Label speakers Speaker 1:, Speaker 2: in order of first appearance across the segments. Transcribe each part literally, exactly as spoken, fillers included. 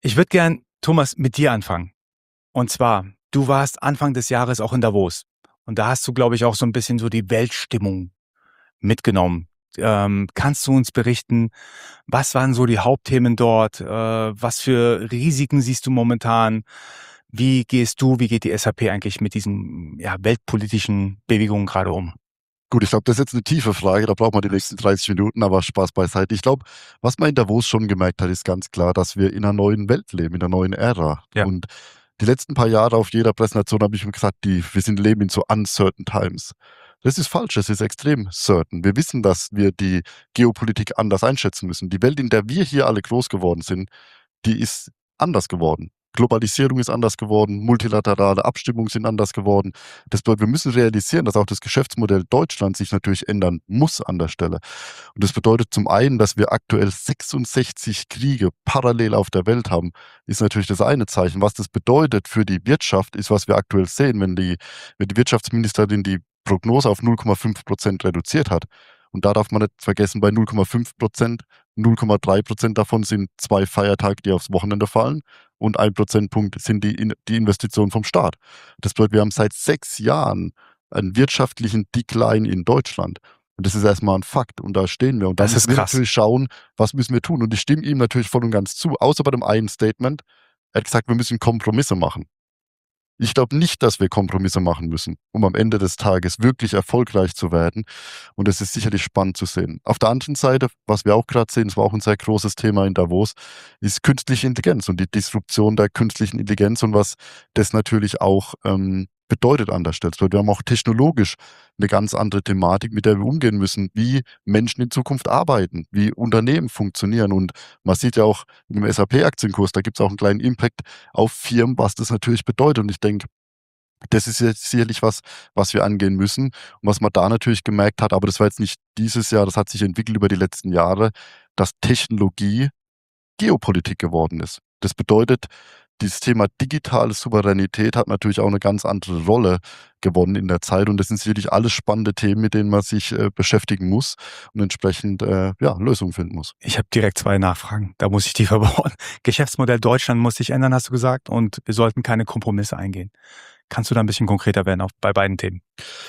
Speaker 1: Ich würde gern, Thomas, mit dir anfangen. Und zwar, du warst Anfang des Jahres auch in Davos. Und da hast du, glaube ich, auch so ein bisschen so die Weltstimmung mitgenommen. Ähm, kannst du uns berichten, was waren so die Hauptthemen dort? Äh, was für Risiken siehst du momentan? Wie gehst du, wie geht die S A P eigentlich mit diesen ja, weltpolitischen Bewegungen gerade um?
Speaker 2: Gut, ich glaube, das ist jetzt eine tiefe Frage, da braucht man die nächsten dreißig Minuten, aber Spaß beiseite. Ich glaube, was man in Davos schon gemerkt hat, ist ganz klar, dass wir in einer neuen Welt leben, in einer neuen Ära.
Speaker 1: Ja.
Speaker 2: Und die letzten paar Jahre auf jeder Präsentation habe ich mir gesagt, die, wir sind leben in so uncertain times. Das ist falsch, das ist extrem certain. Wir wissen, dass wir die Geopolitik anders einschätzen müssen. Die Welt, in der wir hier alle groß geworden sind, die ist anders geworden. Globalisierung ist anders geworden, multilaterale Abstimmungen sind anders geworden. Das bedeutet, wir müssen realisieren, dass auch das Geschäftsmodell Deutschland sich natürlich ändern muss an der Stelle. Und das bedeutet zum einen, dass wir aktuell sechsundsechzig Kriege parallel auf der Welt haben, ist natürlich das eine Zeichen. Was das bedeutet für die Wirtschaft, ist, was wir aktuell sehen, wenn die, wenn die Wirtschaftsministerin die Prognose auf null Komma fünf Prozent reduziert hat. Und da darf man nicht vergessen, bei null Komma fünf Prozent, null Komma drei Prozent davon sind zwei Feiertage, die aufs Wochenende fallen, und ein Prozentpunkt sind die, In die Investitionen vom Staat. Das bedeutet, wir haben seit sechs Jahren einen wirtschaftlichen Decline in Deutschland. Und das ist erstmal ein Fakt. Und da stehen wir. Und da
Speaker 1: Das ist
Speaker 2: müssen wir
Speaker 1: krass.
Speaker 2: natürlich schauen, was müssen wir tun. Und ich stimme ihm natürlich voll und ganz zu, außer bei dem einen Statement. Er hat gesagt, wir müssen Kompromisse machen. Ich glaube nicht, dass wir Kompromisse machen müssen, um am Ende des Tages wirklich erfolgreich zu werden. Und es ist sicherlich spannend zu sehen. Auf der anderen Seite, was wir auch gerade sehen, das war auch ein sehr großes Thema in Davos, ist künstliche Intelligenz und die Disruption der künstlichen Intelligenz und was das natürlich auch ähm, bedeutet an der Stelle. Wir haben auch technologisch eine ganz andere Thematik, mit der wir umgehen müssen, wie Menschen in Zukunft arbeiten, wie Unternehmen funktionieren. Und man sieht ja auch im S A P-Aktienkurs, da gibt es auch einen kleinen Impact auf Firmen, was das natürlich bedeutet. Und ich denke, das ist jetzt sicherlich was, was wir angehen müssen. Und was man da natürlich gemerkt hat, aber das war jetzt nicht dieses Jahr, das hat sich entwickelt über die letzten Jahre, dass Technologie Geopolitik geworden ist. Das bedeutet, dieses Thema digitale Souveränität hat natürlich auch eine ganz andere Rolle gewonnen in der Zeit. Und das sind sicherlich alles spannende Themen, mit denen man sich äh, beschäftigen muss und entsprechend äh, ja, Lösungen finden muss.
Speaker 1: Ich habe direkt zwei Nachfragen. Da muss ich die verbauen. Geschäftsmodell Deutschland muss sich ändern, hast du gesagt, und wir sollten keine Kompromisse eingehen. Kannst du da ein bisschen konkreter werden auf, bei beiden Themen?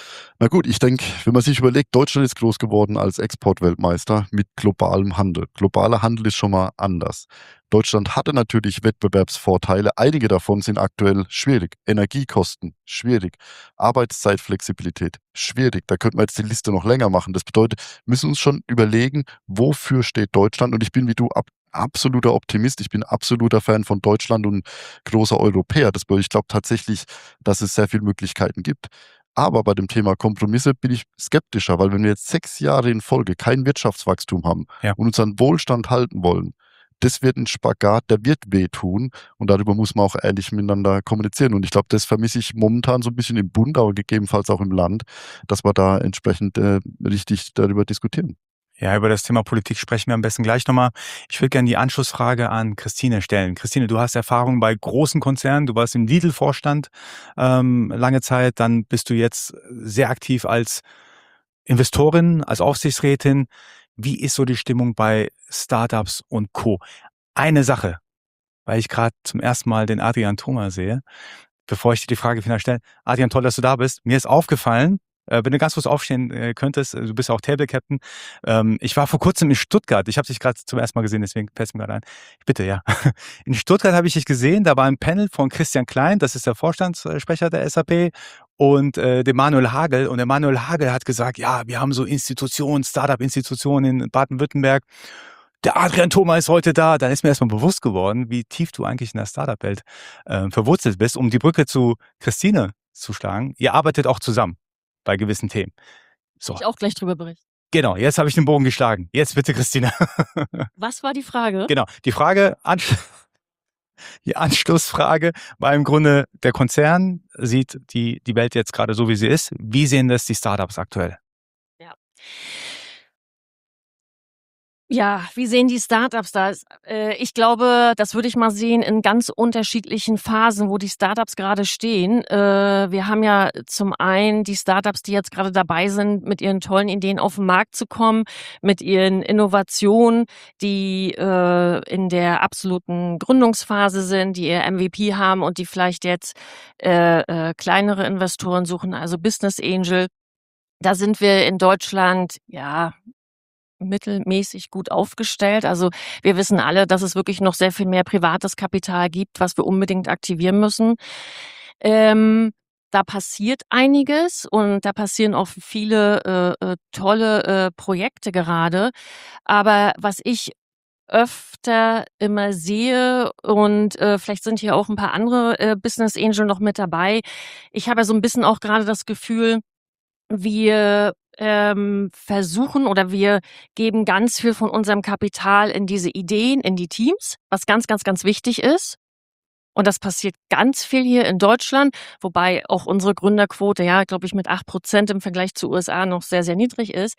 Speaker 2: Na gut, ich denke, wenn man sich überlegt, Deutschland ist groß geworden als Exportweltmeister mit globalem Handel. Globaler Handel ist schon mal anders. Deutschland hatte natürlich Wettbewerbsvorteile. Einige davon sind aktuell schwierig. Energiekosten, schwierig. Arbeitszeitflexibilität, schwierig. Da könnte man jetzt die Liste noch länger machen. Das bedeutet, wir müssen uns schon überlegen, wofür steht Deutschland? Und ich bin wie du ab, absoluter Optimist. Ich bin absoluter Fan von Deutschland und großer Europäer. Das bedeutet, ich glaube tatsächlich, dass es sehr viele Möglichkeiten gibt. Aber bei dem Thema Kompromisse bin ich skeptischer, weil wenn wir jetzt sechs Jahre in Folge kein Wirtschaftswachstum haben
Speaker 1: Ja.
Speaker 2: und unseren Wohlstand halten wollen, das wird ein Spagat, der wird wehtun. Und darüber muss man auch ehrlich miteinander kommunizieren. Und ich glaube, das vermisse ich momentan so ein bisschen im Bund, aber gegebenenfalls auch im Land, dass wir da entsprechend äh, richtig darüber diskutieren.
Speaker 1: Ja, über das Thema Politik sprechen wir am besten gleich nochmal. Ich würde gerne die Anschlussfrage an Christine stellen. Christine, du hast Erfahrung bei großen Konzernen, du warst im Lidl-Vorstand ähm, lange Zeit, dann bist du jetzt sehr aktiv als Investorin, als Aufsichtsrätin. Wie ist so die Stimmung bei Startups und Co.? Eine Sache, weil ich gerade zum ersten Mal den Adrian Thoma sehe, bevor ich dir die Frage final stelle. Adrian, toll, dass du da bist. Mir ist aufgefallen, äh, wenn du ganz kurz aufstehen äh, könntest, äh, du bist ja auch Table Captain. Ähm, ich war vor kurzem in Stuttgart. Ich habe dich gerade zum ersten Mal gesehen, deswegen fällt es mir gerade ein. Bitte, ja. In Stuttgart habe ich dich gesehen. Da war ein Panel von Christian Klein, das ist der Vorstandssprecher der S A P, und äh, dem Manuel Hagel. Und der Manuel Hagel hat gesagt, ja, wir haben so Institutionen, Startup-Institutionen in Baden-Württemberg. Der Adrian Thoma ist heute da. Dann ist mir erstmal bewusst geworden, wie tief du eigentlich in der Startup-Welt äh, verwurzelt bist, um die Brücke zu Christine zu schlagen. Ihr arbeitet auch zusammen bei gewissen Themen. So,
Speaker 3: Ich auch gleich drüber berichten.
Speaker 1: genau, jetzt habe ich den Bogen geschlagen. Jetzt bitte, Christine.
Speaker 3: Was war die Frage?
Speaker 1: Genau, die Frage, Ansch die Anschlussfrage war im Grunde, der Konzern sieht die, die Welt jetzt gerade so, wie sie ist. Wie sehen das die Startups aktuell?
Speaker 3: Ja. Ja, wie sehen die Startups das? Äh, ich glaube, das würde ich mal sehen in ganz unterschiedlichen Phasen, wo die Startups gerade stehen. Äh, wir haben ja zum einen die Startups, die jetzt gerade dabei sind, mit ihren tollen Ideen auf den Markt zu kommen, mit ihren Innovationen, die äh, in der absoluten Gründungsphase sind, die ihr M V P haben und die vielleicht jetzt äh, äh, kleinere Investoren suchen, also Business Angel. Da sind wir in Deutschland, ja, mittelmäßig gut aufgestellt. Also wir wissen alle, dass es wirklich noch sehr viel mehr privates Kapital gibt, was wir unbedingt aktivieren müssen. Ähm, da passiert einiges und da passieren auch viele äh, äh, tolle äh, Projekte gerade. Aber was ich öfter immer sehe und äh, vielleicht sind hier auch ein paar andere äh, Business Angel noch mit dabei. Ich habe ja so ein bisschen auch gerade das Gefühl, wir, ähm, versuchen oder wir geben ganz viel von unserem Kapital in diese Ideen, in die Teams, was ganz, ganz, ganz wichtig ist. Und das passiert ganz viel hier in Deutschland, wobei auch unsere Gründerquote, ja, glaube ich, mit acht Prozent im Vergleich zu U S A noch sehr, sehr niedrig ist.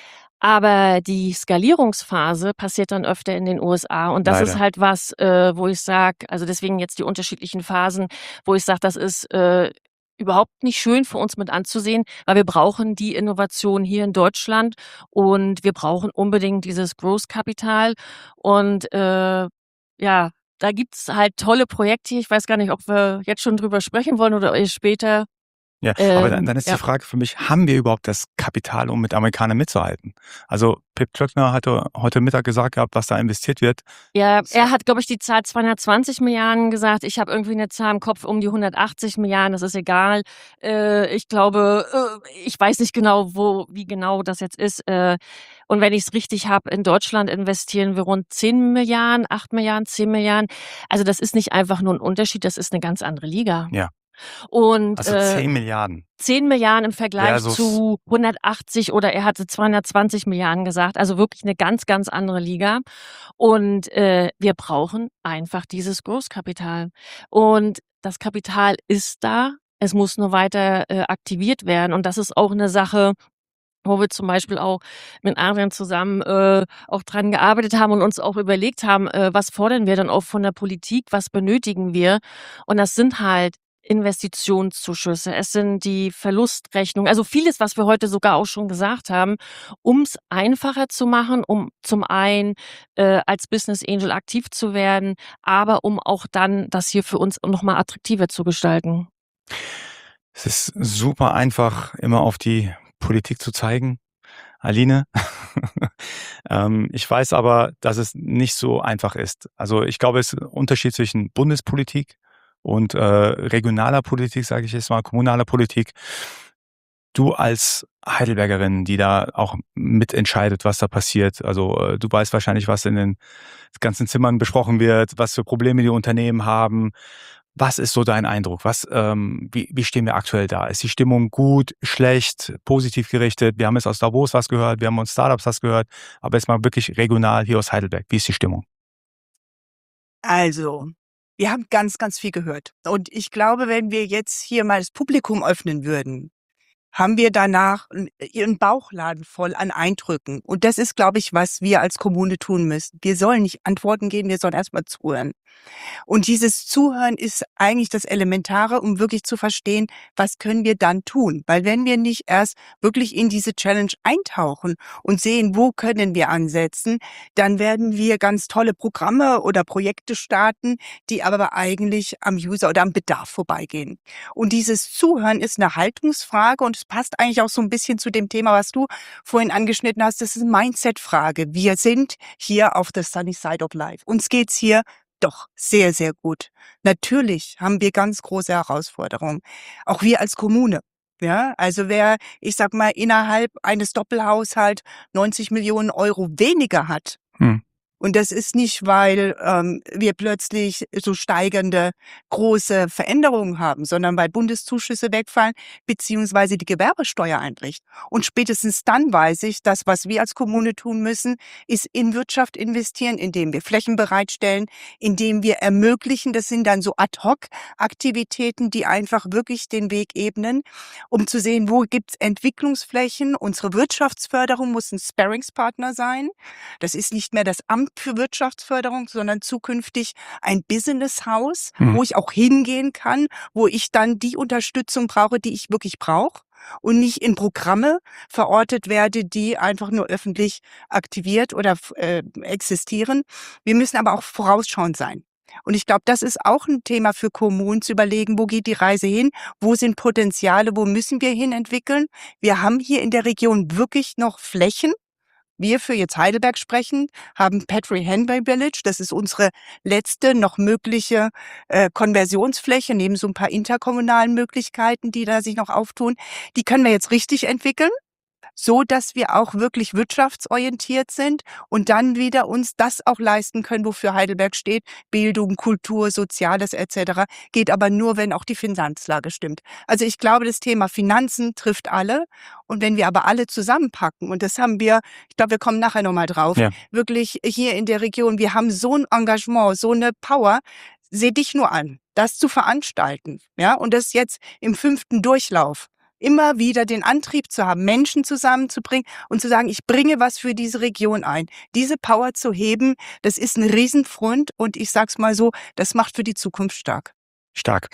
Speaker 3: Aber die Skalierungsphase passiert dann öfter in den U S A und das ist
Speaker 1: Leider.
Speaker 3: halt was, äh, wo ich sage, also deswegen jetzt die unterschiedlichen Phasen, wo ich sage, das ist äh, überhaupt nicht schön für uns mit anzusehen, weil wir brauchen die Innovation hier in Deutschland und wir brauchen unbedingt dieses Growth-Kapital und äh, ja, da gibt's halt tolle Projekte. Ich weiß gar nicht, ob wir jetzt schon drüber sprechen wollen oder erst später.
Speaker 1: Ja, aber dann,
Speaker 3: Ähm,
Speaker 1: dann ist
Speaker 3: ja.
Speaker 1: die Frage für mich, haben wir überhaupt das Kapital, um mit Amerikanern mitzuhalten? Also Pip Klöckner hatte heute Mittag gesagt gehabt, was da investiert wird.
Speaker 3: Ja, er hat, glaube ich, die Zahl zweihundertzwanzig Milliarden gesagt. Ich habe irgendwie eine Zahl im Kopf um die hundertachtzig Milliarden, das ist egal. Äh, ich glaube, äh, ich weiß nicht genau, wo, wie genau das jetzt ist. Äh, und wenn ich es richtig habe, in Deutschland investieren wir rund zehn Milliarden, acht Milliarden, zehn Milliarden. Also das ist nicht einfach nur ein Unterschied, das ist eine ganz andere Liga.
Speaker 1: Ja,
Speaker 3: Und
Speaker 1: also
Speaker 3: äh,
Speaker 1: zehn Milliarden
Speaker 3: zehn Milliarden im Vergleich
Speaker 1: versus,
Speaker 3: zu hundertachtzig oder er hatte zweihundertzwanzig Milliarden gesagt. Also wirklich eine ganz, ganz andere Liga. Und äh, wir brauchen einfach dieses Großkapital. Und das Kapital ist da. Es muss nur weiter äh, aktiviert werden. Und das ist auch eine Sache, wo wir zum Beispiel auch mit Adrian zusammen äh, auch dran gearbeitet haben und uns auch überlegt haben, äh, was fordern wir dann auch von der Politik, was benötigen wir? Und das sind halt Investitionszuschüsse, es sind die Verlustrechnungen, also vieles, was wir heute sogar auch schon gesagt haben, ums einfacher zu machen, um zum einen äh, als Business Angel aktiv zu werden, aber um auch dann das hier für uns noch mal attraktiver zu gestalten.
Speaker 1: es ist super einfach, immer auf die Politik zu zeigen. Aline, ähm, ich weiß aber, dass es nicht so einfach ist. Also ich glaube, es ist ein Unterschied zwischen Bundespolitik und äh, regionaler Politik, sage ich jetzt mal, kommunaler Politik. Du als Heidelbergerin, die da auch mitentscheidet, was da passiert. Also äh, du weißt wahrscheinlich, was in den ganzen Zimmern besprochen wird, was für Probleme die Unternehmen haben. Was ist so dein Eindruck? Was, ähm, wie, wie stehen wir aktuell da? Ist die Stimmung gut, schlecht, positiv gerichtet? Wir haben jetzt aus Davos was gehört, wir haben uns Startups was gehört, aber jetzt mal wirklich regional hier aus Heidelberg. Wie ist die Stimmung?
Speaker 4: Also, wir haben ganz, ganz viel gehört. Und ich glaube, wenn wir jetzt hier mal das Publikum öffnen würden, haben wir danach n- ihren Bauchladen voll an Eindrücken. Und das ist, glaube ich, was wir als Kommune tun müssen. Wir sollen nicht Antworten geben, wir sollen erstmal zuhören. Und dieses Zuhören ist eigentlich das Elementare, um wirklich zu verstehen, was können wir dann tun. Weil wenn wir nicht erst wirklich in diese Challenge eintauchen und sehen, wo können wir ansetzen, dann werden wir ganz tolle Programme oder Projekte starten, die aber eigentlich am User oder am Bedarf vorbeigehen. Und dieses Zuhören ist eine Haltungsfrage und es passt eigentlich auch so ein bisschen zu dem Thema, was du vorhin angeschnitten hast. Das ist eine Mindset-Frage. Wir sind hier auf the sunny side of life. Uns geht's hier doch sehr, sehr gut. Natürlich haben wir ganz große Herausforderungen. Auch wir als Kommune. Ja, also wer, ich sag mal, innerhalb eines Doppelhaushalts neunzig Millionen Euro weniger hat,
Speaker 1: Hm.
Speaker 4: Und das ist nicht, weil ähm, wir plötzlich so steigende große Veränderungen haben, sondern weil Bundeszuschüsse wegfallen, beziehungsweise die Gewerbesteuer einbricht. Und spätestens dann weiß ich, das, was wir als Kommune tun müssen, ist in Wirtschaft investieren, indem wir Flächen bereitstellen, indem wir ermöglichen, das sind dann so Ad-hoc-Aktivitäten, die einfach wirklich den Weg ebnen, um zu sehen, wo gibt's Entwicklungsflächen. Unsere Wirtschaftsförderung muss ein Sparringspartner sein. Das ist nicht mehr das Amt für Wirtschaftsförderung, sondern zukünftig ein Business-Haus,
Speaker 1: Mhm.
Speaker 4: wo ich auch hingehen kann, wo ich dann die Unterstützung brauche, die ich wirklich brauche und nicht in Programme verortet werde, die einfach nur öffentlich aktiviert oder äh, existieren. Wir müssen aber auch vorausschauend sein. Und ich glaube, das ist auch ein Thema für Kommunen, zu überlegen, wo geht die Reise hin, wo sind Potenziale, wo müssen wir hin entwickeln. Wir haben hier in der Region wirklich noch Flächen. Wir für jetzt Heidelberg sprechen, haben Petrie Henry Village. Das ist unsere letzte noch mögliche äh, Konversionsfläche, neben so ein paar interkommunalen Möglichkeiten, die da sich noch auftun. Die können wir jetzt richtig entwickeln, so dass wir auch wirklich wirtschaftsorientiert sind und dann wieder uns das auch leisten können, wofür Heidelberg steht. Bildung, Kultur, Soziales et cetera. Geht aber nur, wenn auch die Finanzlage stimmt. Also ich glaube, das Thema Finanzen trifft alle. Und wenn wir aber alle zusammenpacken, und das haben wir, ich glaube, wir kommen nachher nochmal drauf,
Speaker 1: Ja.
Speaker 4: wirklich hier in der Region, wir haben so ein Engagement, so eine Power. Seh dich nur an, das zu veranstalten, ja, und das jetzt im fünften Durchlauf. Immer wieder den Antrieb zu haben, Menschen zusammenzubringen und zu sagen, ich bringe was für diese Region ein. Diese Power zu heben, das ist ein Riesenfront und ich sag's mal so, das macht für die Zukunft stark.
Speaker 1: Stark.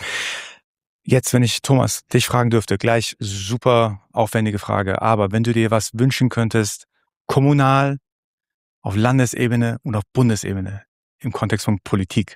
Speaker 1: Jetzt, wenn ich, Thomas, dich fragen dürfte, gleich super aufwendige Frage, aber wenn du dir was wünschen könntest, kommunal, auf Landesebene und auf Bundesebene, im Kontext von Politik,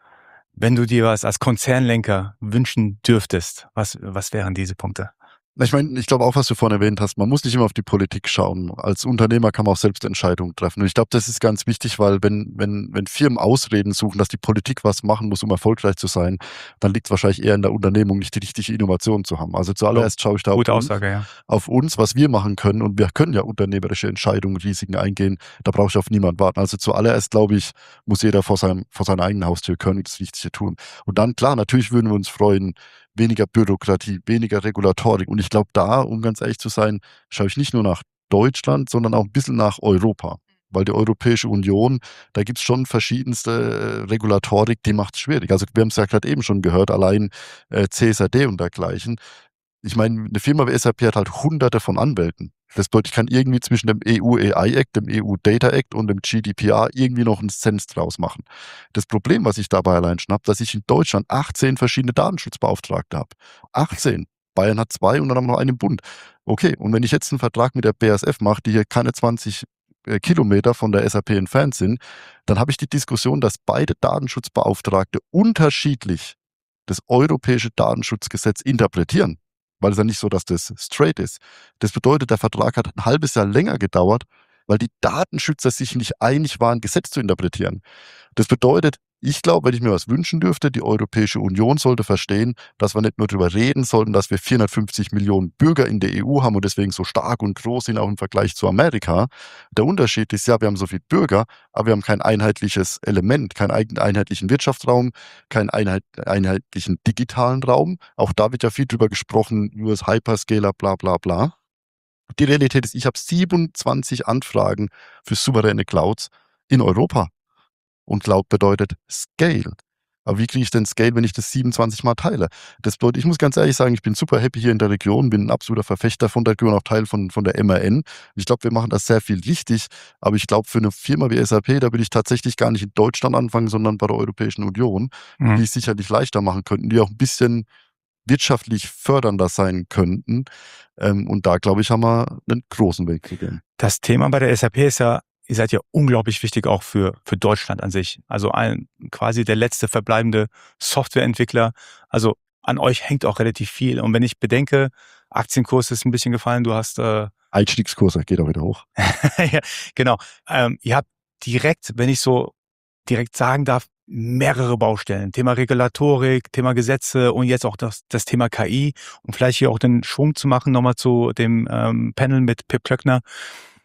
Speaker 1: wenn du dir was als Konzernlenker wünschen dürftest, was, was wären diese Punkte?
Speaker 2: Ich meine, ich glaube auch, was du vorhin erwähnt hast, man muss nicht immer auf die Politik schauen. Als Unternehmer kann man auch selbst Entscheidungen treffen. Und ich glaube, das ist ganz wichtig, weil wenn, wenn, wenn Firmen Ausreden suchen, dass die Politik was machen muss, um erfolgreich zu sein, dann liegt es wahrscheinlich eher in der Unternehmung, nicht die richtige Innovation zu haben. Also zuallererst schaue ich da auf
Speaker 1: Gute
Speaker 2: uns,
Speaker 1: Aussage, ja.
Speaker 2: auf uns, was wir machen können. Und wir können ja unternehmerische Entscheidungen, Risiken eingehen. Da brauche ich auf niemanden warten. Also zuallererst, glaube ich, muss jeder vor, seinem, vor seiner eigenen Haustür können und das Wichtige tun. Und dann, klar, natürlich würden wir uns freuen, weniger Bürokratie, weniger Regulatorik. Und ich glaube, da, um ganz ehrlich zu sein, schaue ich nicht nur nach Deutschland, sondern auch ein bisschen nach Europa. Weil die Europäische Union, da gibt es schon verschiedenste äh, Regulatorik, die macht es schwierig. Also wir haben es ja gerade eben schon gehört, allein äh, C S R D und dergleichen. Ich meine, eine Firma wie S A P hat halt hunderte von Anwälten. Das bedeutet, ich kann irgendwie zwischen dem E U A I Act, dem E U Data Act und dem G D P R irgendwie noch einen Sens draus machen. Das Problem, was ich dabei allein schnapp, dass ich in Deutschland achtzehn verschiedene Datenschutzbeauftragte habe. achtzehn. Bayern hat zwei und dann haben wir noch einen im Bund. Okay, und wenn ich jetzt einen Vertrag mit der B A S F mache, die hier keine zwanzig äh, Kilometer von der S A P entfernt sind, dann habe ich die Diskussion, dass beide Datenschutzbeauftragte unterschiedlich das europäische Datenschutzgesetz interpretieren. Weil es ja nicht so, dass das straight ist. Das bedeutet, der Vertrag hat ein halbes Jahr länger gedauert, weil die Datenschützer sich nicht einig waren, ein Gesetz zu interpretieren. Das bedeutet, ich glaube, wenn ich mir was wünschen dürfte, die Europäische Union sollte verstehen, dass wir nicht nur darüber reden sollten, dass wir vierhundertfünfzig Millionen Bürger in der E U haben und deswegen so stark und groß sind, auch im Vergleich zu Amerika. Der Unterschied ist ja, wir haben so viele Bürger, aber wir haben kein einheitliches Element, keinen einheitlichen Wirtschaftsraum, keinen einheit, einheitlichen digitalen Raum. Auch da wird ja viel drüber gesprochen, U S Hyperscaler, bla bla bla. Die Realität ist, ich habe siebenundzwanzig Anfragen für souveräne Clouds in Europa. Und Cloud bedeutet Scale. Aber wie kriege ich denn Scale, wenn ich das siebenundzwanzig Mal teile? Das bedeutet, ich muss ganz ehrlich sagen, ich bin super happy hier in der Region, bin ein absoluter Verfechter von der Region, auch Teil von, von der M A N. Ich glaube, wir machen das sehr viel richtig, aber ich glaube, für eine Firma wie S A P, da will ich tatsächlich gar nicht in Deutschland anfangen, sondern bei der Europäischen Union,
Speaker 1: Mhm.
Speaker 2: die es sicherlich leichter machen könnten, die auch ein bisschen wirtschaftlich fördernder sein könnten. Ähm, und da, glaube ich, haben wir einen großen Weg zu gehen.
Speaker 1: Das Thema bei der S A P ist ja, ihr seid ja unglaublich wichtig auch für, für Deutschland an sich. Also ein, quasi der letzte verbleibende Softwareentwickler. Also an euch hängt auch relativ viel. Und wenn ich bedenke, Aktienkurs ist ein bisschen gefallen, du hast... Äh,
Speaker 2: Einstiegskurse geht auch wieder hoch.
Speaker 1: ja, genau. Ähm, ihr habt direkt, wenn ich so direkt sagen darf, mehrere Baustellen. Thema Regulatorik, Thema Gesetze und jetzt auch das, das Thema K I. Um vielleicht hier auch den Schwung zu machen, nochmal zu dem ähm, Panel mit Pip Klöckner.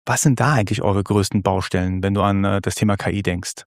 Speaker 1: Was sind da eigentlich eure größten Baustellen, wenn du an äh, das Thema K I denkst?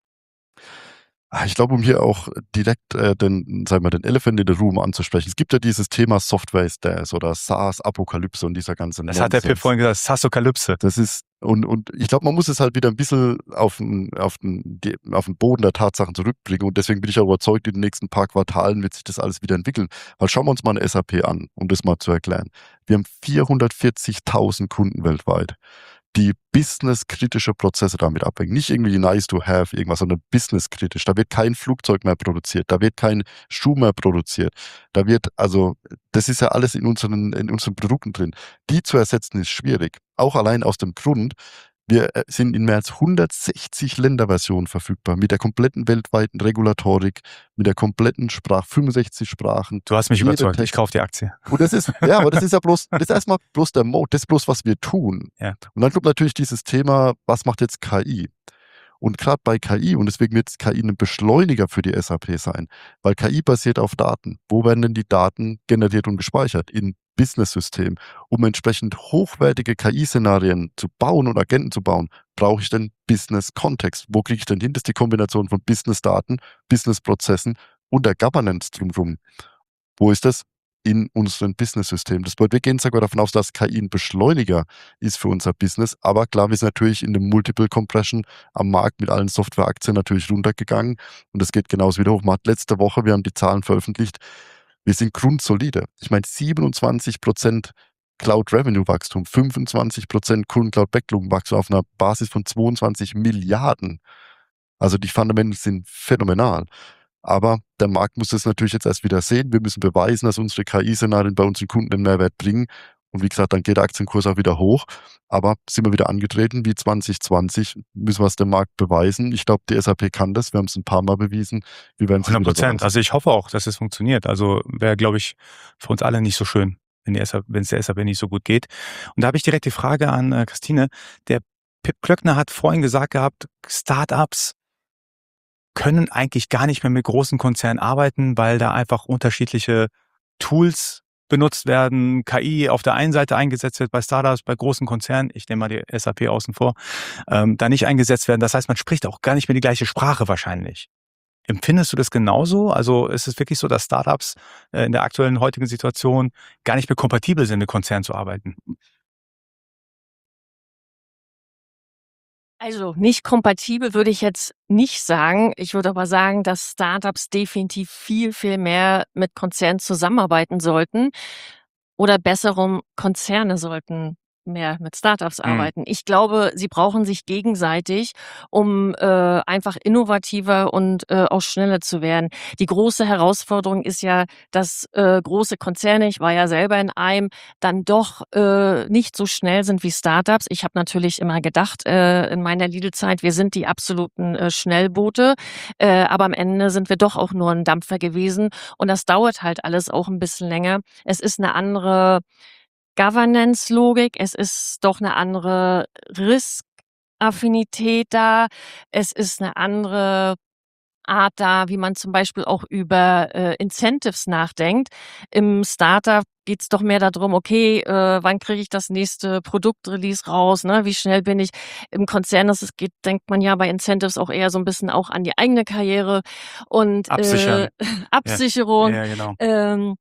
Speaker 2: Ich glaube, um hier auch direkt äh, den, sagen wir, den Elephant in the Room anzusprechen. Es gibt ja dieses Thema Software is Death oder SaaS-Apokalypse und dieser ganze
Speaker 1: Das hat der Pip
Speaker 2: Nonsens.
Speaker 1: vorhin gesagt, Sassokalypse.
Speaker 2: Das ist, und, und ich glaube, man muss es halt wieder ein bisschen auf den, auf, den, auf den Boden der Tatsachen zurückbringen. Und deswegen bin ich auch überzeugt, in den nächsten paar Quartalen wird sich das alles wieder entwickeln. Weil schauen wir uns mal eine S A P an, um das mal zu erklären. Wir haben vierhundertvierzigtausend Kunden weltweit, die businesskritische Prozesse damit abhängen. Nicht irgendwie nice to have irgendwas, sondern businesskritisch. Da wird kein Flugzeug mehr produziert, da wird kein Schuh mehr produziert. Da wird, also, das ist ja alles in unseren, in unseren Produkten drin. Die zu ersetzen ist schwierig. Auch allein aus dem Grund, wir äh, sind in mehr als hundertsechzig Länderversionen verfügbar, mit der kompletten weltweiten Regulatorik, mit der kompletten Sprache, fünfundsechzig Sprachen.
Speaker 1: Du hast mich
Speaker 2: Jede
Speaker 1: überzeugt, ich
Speaker 2: Technik.
Speaker 1: kaufe die Aktie.
Speaker 2: Und das ist, ja, aber das ist ja bloß, das ist erstmal bloß der Mode, das ist bloß, was wir tun.
Speaker 1: Ja.
Speaker 2: Und dann kommt natürlich dieses Thema, was macht jetzt K I? Und gerade bei K I, und deswegen wird K I ein Beschleuniger für die S A P sein, weil K I basiert auf Daten. Wo werden denn die Daten generiert und gespeichert? In Business-System. Um entsprechend hochwertige K I-Szenarien zu bauen und Agenten zu bauen, brauche ich den Business-Kontext. Wo kriege ich denn hin? Das ist die Kombination von Business-Daten, Business-Prozessen und der Governance drumherum. Wo ist das? In unserem Business-System. Das bedeutet, wir gehen sogar davon aus, dass K I ein Beschleuniger ist für unser Business. Aber klar, wir sind natürlich in dem Multiple Compression am Markt mit allen Softwareaktien natürlich runtergegangen. Und das geht genauso wieder hoch. Man hat letzte Woche, wir haben die Zahlen veröffentlicht, wir sind grundsolide. Ich meine, siebenundzwanzig Prozent Cloud-Revenue-Wachstum, fünfundzwanzig Prozent Kunden-Cloud-Backlog-Wachstum auf einer Basis von zweiundzwanzig Milliarden. Also die Fundamentals sind phänomenal. Aber der Markt muss das natürlich jetzt erst wieder sehen. Wir müssen beweisen, dass unsere K I-Szenarien bei unseren Kunden den Mehrwert bringen. Und wie gesagt, dann geht der Aktienkurs auch wieder hoch. Aber sind wir wieder angetreten wie zwanzig zwanzig, müssen wir es dem Markt beweisen. Ich glaube, die S A P kann das. Wir haben es ein paar Mal bewiesen. Wir werden es
Speaker 1: hundert
Speaker 2: wieder
Speaker 1: Prozent.
Speaker 2: beweisen.
Speaker 1: Also ich hoffe auch, dass es funktioniert. Also wäre, glaube ich, für uns alle nicht so schön, wenn die S A P, wenn es der S A P nicht so gut geht. Und da habe ich direkt die Frage an äh, Christine. Der Pip Klöckner hat vorhin gesagt gehabt, Startups können eigentlich gar nicht mehr mit großen Konzernen arbeiten, weil da einfach unterschiedliche Tools benutzt werden, K I auf der einen Seite eingesetzt wird bei Startups, bei großen Konzernen, ich nehme mal die S A P außen vor, ähm, da nicht eingesetzt werden. Das heißt, man spricht auch gar nicht mehr die gleiche Sprache wahrscheinlich. Empfindest du das genauso? Also ist es wirklich so, dass Startups äh, in der aktuellen heutigen Situation gar nicht mehr kompatibel sind, mit Konzernen zu arbeiten?
Speaker 3: Also nicht kompatibel würde ich jetzt nicht sagen. Ich würde aber sagen, dass Startups definitiv viel, viel mehr mit Konzernen zusammenarbeiten sollten oder besser rum, Konzerne sollten mehr mit Startups
Speaker 1: Mhm.
Speaker 3: arbeiten. Ich glaube, sie brauchen sich gegenseitig, um äh, einfach innovativer und äh, auch schneller zu werden. Die große Herausforderung ist ja, dass äh, große Konzerne, ich war ja selber in einem, dann doch äh, nicht so schnell sind wie Startups. Ich habe natürlich immer gedacht, äh, in meiner Lidl-Zeit, wir sind die absoluten äh, Schnellboote, äh, aber am Ende sind wir doch auch nur ein Dampfer gewesen und das dauert halt alles auch ein bisschen länger. Es ist eine andere Governance-Logik, es ist doch eine andere Risk-Affinität da, es ist eine andere Art da, wie man zum Beispiel auch über äh, Incentives nachdenkt. Im Startup geht's doch mehr darum, okay, äh, wann kriege ich das nächste Produktrelease raus, ne? Wie schnell bin ich im Konzern? Das es geht, denkt man ja bei Incentives auch eher so ein bisschen auch an die eigene Karriere und
Speaker 1: Absichern.
Speaker 3: äh,
Speaker 1: Ja,
Speaker 3: Absicherung.
Speaker 1: ja, genau.
Speaker 3: Ähm,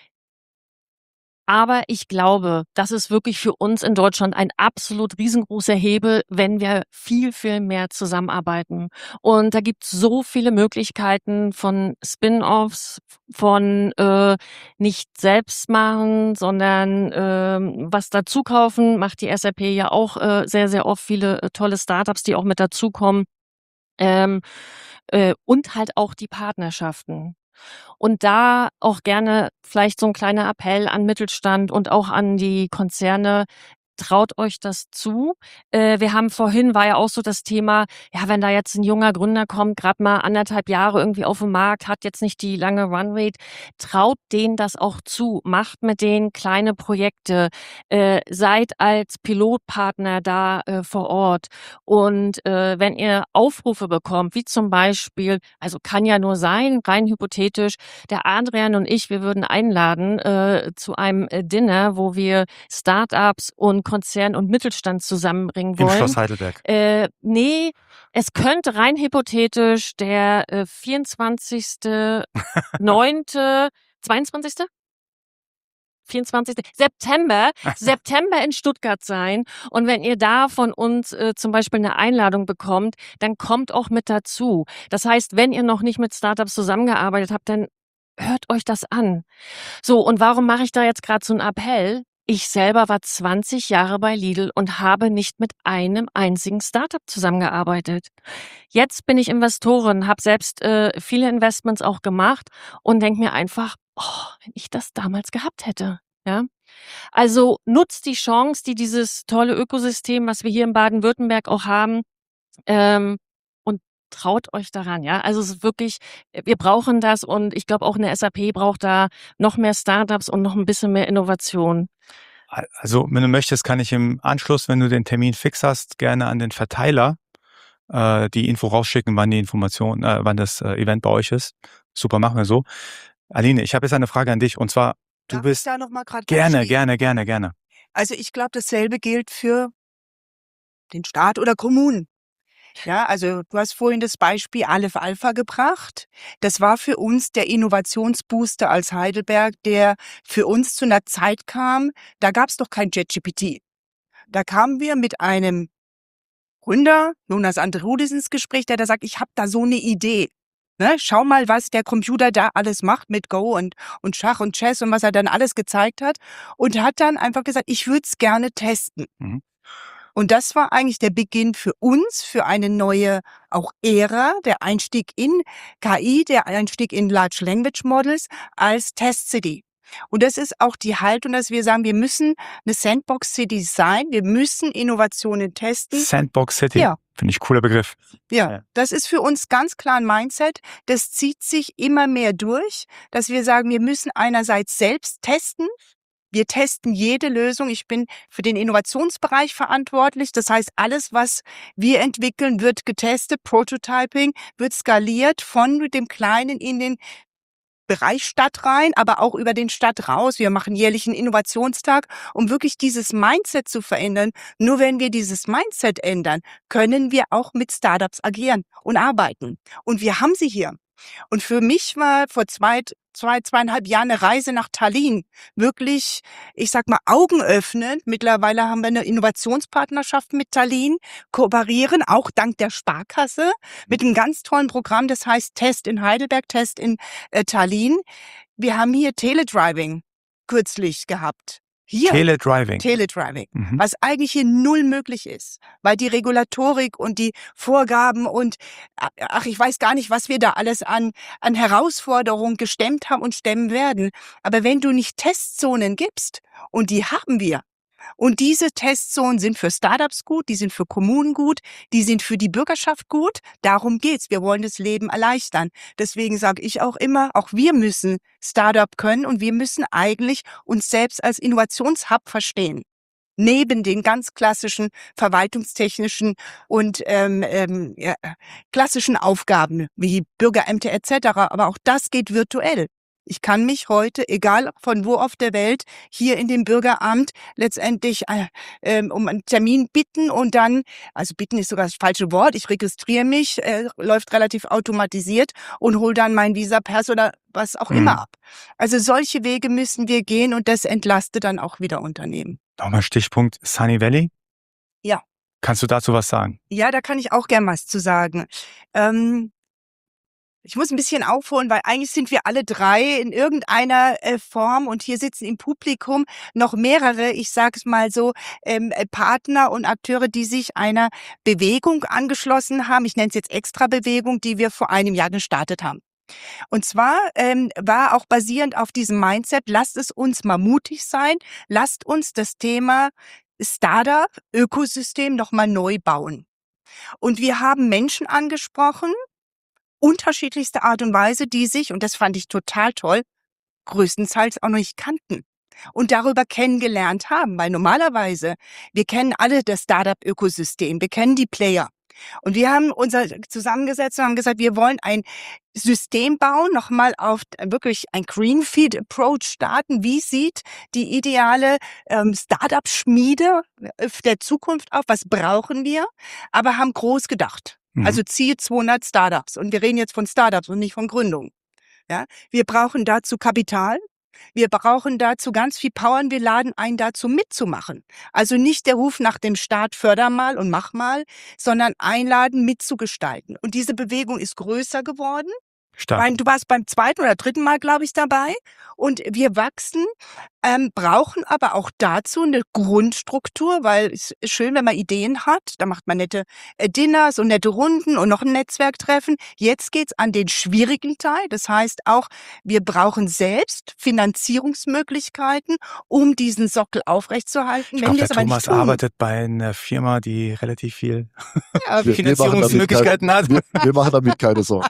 Speaker 3: aber ich glaube, das ist wirklich für uns in Deutschland ein absolut riesengroßer Hebel, wenn wir viel, viel mehr zusammenarbeiten. Und da gibt's so viele Möglichkeiten von Spin-offs, von äh, nicht selbst machen, sondern ähm, was dazu kaufen, macht die S A P ja auch äh, sehr, sehr oft viele äh, tolle Startups, die auch mit dazukommen. Ähm, äh, und halt auch die Partnerschaften. Und da auch gerne vielleicht so ein kleiner Appell an Mittelstand und auch an die Konzerne: Traut euch das zu. Äh, wir haben vorhin war ja auch so das Thema, ja, wenn da jetzt ein junger Gründer kommt, grad mal anderthalb Jahre irgendwie auf dem Markt, hat jetzt nicht die lange Runrate, traut denen das auch zu. Macht mit denen kleine Projekte, äh, seid als Pilotpartner da äh, vor Ort. Und äh, wenn ihr Aufrufe bekommt, wie zum Beispiel, also kann ja nur sein, rein hypothetisch, der Adrian und ich, wir würden einladen äh, zu einem äh, Dinner, wo wir Startups und Konzern und Mittelstand zusammenbringen
Speaker 1: Im
Speaker 3: wollen.
Speaker 1: Schloss Heidelberg.
Speaker 3: Äh, nee, es könnte rein hypothetisch der äh, vierundzwanzigste neunte zweiundzwanzigste vierundzwanzigste September, September in Stuttgart sein. Und wenn ihr da von uns äh, zum Beispiel eine Einladung bekommt, dann kommt auch mit dazu. Das heißt, wenn ihr noch nicht mit Startups zusammengearbeitet habt, dann hört euch das an. So, und warum mache ich da jetzt gerade so einen Appell? Ich selber war zwanzig Jahre bei Lidl und habe nicht mit einem einzigen Startup zusammengearbeitet. Jetzt bin ich Investorin, habe selbst äh, viele Investments auch gemacht und denke mir einfach, oh, wenn ich das damals gehabt hätte. Ja? Also nutzt die Chance, die dieses tolle Ökosystem, was wir hier in Baden-Württemberg auch haben, ähm, und traut euch daran. Ja, also es ist wirklich, wir brauchen das und ich glaube auch eine S A P braucht da noch mehr Startups und noch ein bisschen mehr Innovation.
Speaker 1: Also, wenn du möchtest, kann ich im Anschluss, wenn du den Termin fix hast, gerne an den Verteiler äh, die Info rausschicken, wann die Information, äh, wann das äh, Event bei euch ist. Super, machen wir so. Aline, ich habe jetzt eine Frage an dich und zwar, du
Speaker 4: Darf
Speaker 1: bist
Speaker 4: ich da noch mal grad
Speaker 1: gerne,
Speaker 4: einschließen?
Speaker 1: gerne, gerne, gerne.
Speaker 4: Also ich glaube, dasselbe gilt für den Staat oder Kommunen. Ja, also du hast vorhin das Beispiel Aleph Alpha gebracht. Das war für uns der Innovationsbooster als Heidelberg, der für uns zu einer Zeit kam, da gab es doch kein ChatGPT. Da kamen wir mit einem Gründer, Jonas Andrudis, ins Gespräch, der da sagt, ich habe da so eine Idee. Ne, schau mal, was der Computer da alles macht mit Go und, und Schach und Chess und was er dann alles gezeigt hat. Und hat dann einfach gesagt, ich würde es gerne testen.
Speaker 1: Mhm.
Speaker 4: Und das war eigentlich der Beginn für uns, für eine neue auch Ära, der Einstieg in K I, der Einstieg in Large Language Models als Test City. Und das ist auch die Haltung, dass wir sagen, wir müssen eine Sandbox City sein, wir müssen Innovationen testen.
Speaker 1: Sandbox City,
Speaker 4: Ja.
Speaker 1: finde ich cooler Begriff.
Speaker 4: Ja,
Speaker 1: Ja.
Speaker 4: das ist für uns ganz klar ein Mindset. Das zieht sich immer mehr durch, dass wir sagen, wir müssen einerseits selbst testen. Wir testen jede Lösung. Ich bin für den Innovationsbereich verantwortlich. Das heißt, alles, was wir entwickeln, wird getestet. Prototyping wird skaliert von dem Kleinen in den Bereich Stadt rein, aber auch über den Stadt raus. Wir machen jährlich einen Innovationstag, um wirklich dieses Mindset zu verändern. Nur wenn wir dieses Mindset ändern, können wir auch mit Startups agieren und arbeiten. Und wir haben sie hier. Und für mich war vor zwei, zwei, zweieinhalb Jahren eine Reise nach Tallinn wirklich, ich sag mal, augenöffnend. Mittlerweile haben wir eine Innovationspartnerschaft mit Tallinn, kooperieren, auch dank der Sparkasse, mit einem ganz tollen Programm, das heißt Test in Heidelberg, Test in äh, Tallinn. Wir haben hier Teledriving kürzlich gehabt. Hier.
Speaker 1: Teledriving.
Speaker 4: Teledriving,
Speaker 1: Mhm.
Speaker 4: was eigentlich hier null möglich ist, weil die Regulatorik und die Vorgaben und ach, ich weiß gar nicht, was wir da alles an, an Herausforderungen gestemmt haben und stemmen werden. Aber wenn du nicht Testzonen gibst, und die haben wir, und diese Testzonen sind für Startups gut, die sind für Kommunen gut, die sind für die Bürgerschaft gut. Darum geht's. Wir wollen das Leben erleichtern. Deswegen sage ich auch immer, auch wir müssen Startup können und wir müssen eigentlich uns selbst als Innovationshub verstehen. Neben den ganz klassischen verwaltungstechnischen und ähm, ähm, ja, klassischen Aufgaben wie Bürgerämter et cetera. Aber auch das geht virtuell. Ich kann mich heute, egal von wo auf der Welt, hier in dem Bürgeramt letztendlich äh, ähm, um einen Termin bitten und dann, also bitten ist sogar das falsche Wort, ich registriere mich, äh, läuft relativ automatisiert und hole dann mein Visa-Pass oder was auch
Speaker 1: Mhm.
Speaker 4: immer ab. Also solche Wege müssen wir gehen und das entlastet dann auch wieder Unternehmen.
Speaker 1: Nochmal Stichpunkt Sunny Valley.
Speaker 4: Ja.
Speaker 1: Kannst du dazu was sagen?
Speaker 4: Ja, da kann ich auch gern was zu sagen. Ähm, Ich muss ein bisschen aufholen, weil eigentlich sind wir alle drei in irgendeiner äh, Form und hier sitzen im Publikum noch mehrere, ich sage es mal so, ähm, äh, Partner und Akteure, die sich einer Bewegung angeschlossen haben. Ich nenne es jetzt Extra-Bewegung, die wir vor einem Jahr gestartet haben. Und zwar ähm, war auch basierend auf diesem Mindset, lasst es uns mal mutig sein, lasst uns das Thema Startup, Ökosystem nochmal neu bauen. Und wir haben Menschen angesprochen, unterschiedlichste Art und Weise, die sich, und das fand ich total toll, größtenteils auch noch nicht kannten und darüber kennengelernt haben. Weil normalerweise, wir kennen alle das Startup-Ökosystem, wir kennen die Player. Und wir haben unser zusammengesetzt und haben gesagt, wir wollen ein System bauen, nochmal auf wirklich ein Greenfield-Approach starten. Wie sieht die ideale ähm, Startup-Schmiede der Zukunft auf? Was brauchen wir? Aber haben groß gedacht.
Speaker 1: Mhm.
Speaker 4: Also Ziel zweihundert Startups. Und wir reden jetzt von Startups und nicht von Gründung. Ja? Wir brauchen dazu Kapital. Wir brauchen dazu ganz viel Power und wir laden ein, dazu mitzumachen. Also nicht der Ruf nach dem Staat, förder mal und mach mal, sondern einladen, mitzugestalten. Und diese Bewegung ist größer geworden.
Speaker 1: Stark.
Speaker 4: Weil du warst beim zweiten oder dritten Mal, glaube ich, dabei. Und wir wachsen, ähm, brauchen aber auch dazu eine Grundstruktur, weil es ist schön, wenn man Ideen hat. Da macht man nette äh, Dinners und nette Runden und noch ein Netzwerktreffen. Jetzt geht's an den schwierigen Teil. Das heißt auch, wir brauchen selbst Finanzierungsmöglichkeiten, um diesen Sockel aufrechtzuerhalten.
Speaker 1: Ich
Speaker 4: Wenn
Speaker 1: glaube,
Speaker 4: wir
Speaker 1: der
Speaker 4: es aber
Speaker 1: Thomas
Speaker 4: nicht tun,
Speaker 1: arbeitet bei einer Firma, die relativ viel
Speaker 4: ja,
Speaker 2: Wir, wir, machen damit
Speaker 1: Finanzierungsmöglichkeiten hat.
Speaker 2: keine, wir, wir machen damit keine Sorgen.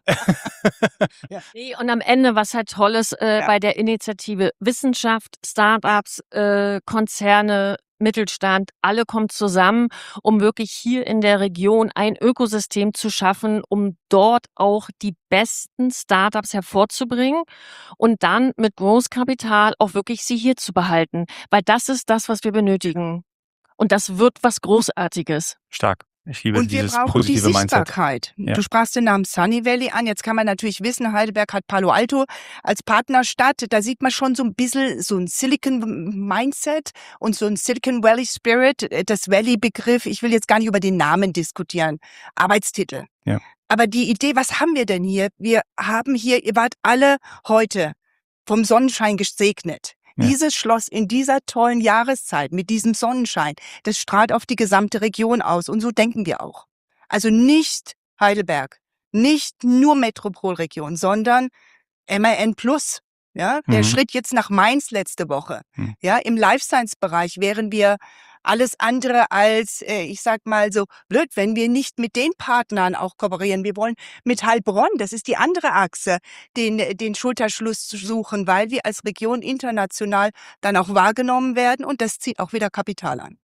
Speaker 3: Nee, und am Ende, was halt toll ist äh,
Speaker 4: Ja.
Speaker 3: bei der Initiative Wissenschaft, Startups, äh, Konzerne, Mittelstand, alle kommen zusammen, um wirklich hier in der Region ein Ökosystem zu schaffen, um dort auch die besten Startups hervorzubringen und dann mit Großkapital auch wirklich sie hier zu behalten. Weil das ist das, was wir benötigen. Und das wird was Großartiges.
Speaker 1: Stark. Ich liebe
Speaker 4: Und wir
Speaker 1: dieses
Speaker 4: brauchen die
Speaker 1: positive Mindset.
Speaker 4: Sichtbarkeit.
Speaker 1: Ja.
Speaker 4: Du sprachst den Namen Sunny Valley an. Jetzt kann man natürlich wissen, Heidelberg hat Palo Alto als Partnerstadt. Da sieht man schon so ein bisschen so ein Silicon-Mindset und so ein Silicon Valley Spirit. Das Valley-Begriff, ich will jetzt gar nicht über den Namen diskutieren. Arbeitstitel.
Speaker 1: Ja.
Speaker 4: Aber die Idee, was haben wir denn hier? Wir haben hier, ihr wart alle heute vom Sonnenschein gesegnet.
Speaker 1: Ja.
Speaker 4: Dieses Schloss in dieser tollen Jahreszeit mit diesem Sonnenschein, das strahlt auf die gesamte Region aus. Und so denken wir auch. Also nicht Heidelberg, nicht nur Metropolregion, sondern M A N Plus. Ja, der
Speaker 1: Mhm.
Speaker 4: Schritt jetzt nach Mainz letzte Woche.
Speaker 1: Mhm.
Speaker 4: Ja, im Life Science Bereich wären wir alles andere als, äh, ich sag mal so blöd, wenn wir nicht mit den Partnern auch kooperieren. Wir wollen mit Heilbronn, das ist die andere Achse, den, den Schulterschluss zu suchen, weil wir als Region international dann auch wahrgenommen werden und das zieht auch wieder Kapital an.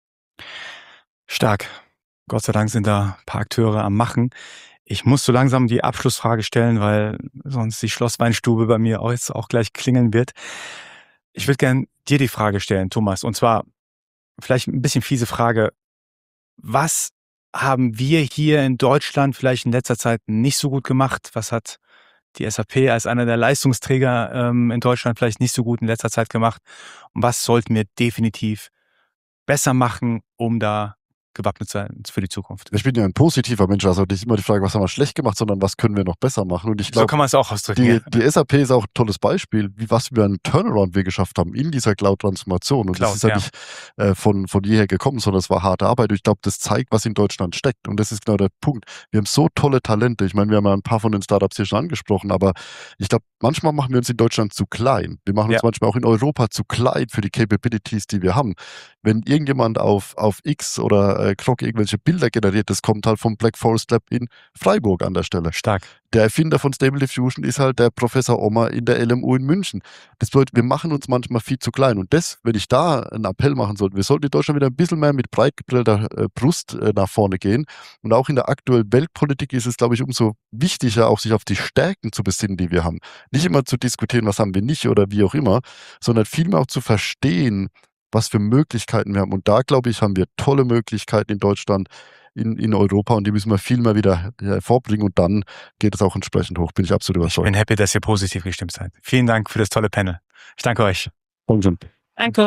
Speaker 1: Stark. Gott sei Dank sind da ein paar Akteure am Machen. Ich muss so langsam die Abschlussfrage stellen, weil sonst die Schlossweinstube bei mir auch jetzt auch gleich klingeln wird. Ich würde gern dir die Frage stellen, Thomas, und zwar vielleicht ein bisschen fiese Frage. Was haben wir hier in Deutschland vielleicht in letzter Zeit nicht so gut gemacht? Was hat die S A P als einer der Leistungsträger ähm, in Deutschland vielleicht nicht so gut in letzter Zeit gemacht? Und was sollten wir definitiv besser machen, um da gewappnet sein für die Zukunft?
Speaker 2: Ich bin ja ein positiver Mensch, also nicht immer die Frage, was haben wir schlecht gemacht, sondern was können wir noch besser machen. Und ich
Speaker 1: So
Speaker 2: glaube,
Speaker 1: kann man es auch ausdrücken.
Speaker 2: die,
Speaker 1: ja.
Speaker 2: die S A P ist auch ein tolles Beispiel, wie was für einen Turnaround wir geschafft haben in dieser Cloud-Transformation. Und
Speaker 1: Cloud,
Speaker 2: das ist ja,
Speaker 1: ja.
Speaker 2: nicht äh, von, von jeher gekommen, sondern es war harte Arbeit. Und ich glaube, das zeigt, was in Deutschland steckt. Und das ist genau der Punkt. Wir haben so tolle Talente. Ich meine, wir haben ja ein paar von den Startups hier schon angesprochen, aber ich glaube, manchmal machen wir uns in Deutschland zu klein. Wir machen uns
Speaker 1: Ja.
Speaker 2: manchmal auch in Europa zu klein für die Capabilities, die wir haben. Wenn irgendjemand auf, auf X oder äh, Krog irgendwelche Bilder generiert, das kommt halt vom Black Forest Lab in Freiburg an der Stelle.
Speaker 1: Stark.
Speaker 2: Der Erfinder von Stable Diffusion ist halt der Professor Ommer in der L M U in München. Das bedeutet, wir machen uns manchmal viel zu klein. Und das, wenn ich da einen Appell machen sollte, wir sollten in Deutschland wieder ein bisschen mehr mit breit gebrillter äh, Brust äh, nach vorne gehen. Und auch in der aktuellen Weltpolitik ist es, glaube ich, umso wichtiger, auch sich auf die Stärken zu besinnen, die wir haben. Nicht immer zu diskutieren, was haben wir nicht oder wie auch immer, sondern vielmehr auch zu verstehen, was für Möglichkeiten wir haben. Und da, glaube ich, haben wir tolle Möglichkeiten in Deutschland, in, in Europa und die müssen wir viel mehr wieder hervorbringen und dann geht es auch entsprechend hoch, bin ich absolut
Speaker 1: Ich
Speaker 2: überzeugt.
Speaker 1: bin happy, dass ihr positiv gestimmt seid. Vielen Dank für das tolle Panel. Ich danke euch.
Speaker 2: Dankeschön.
Speaker 3: Danke.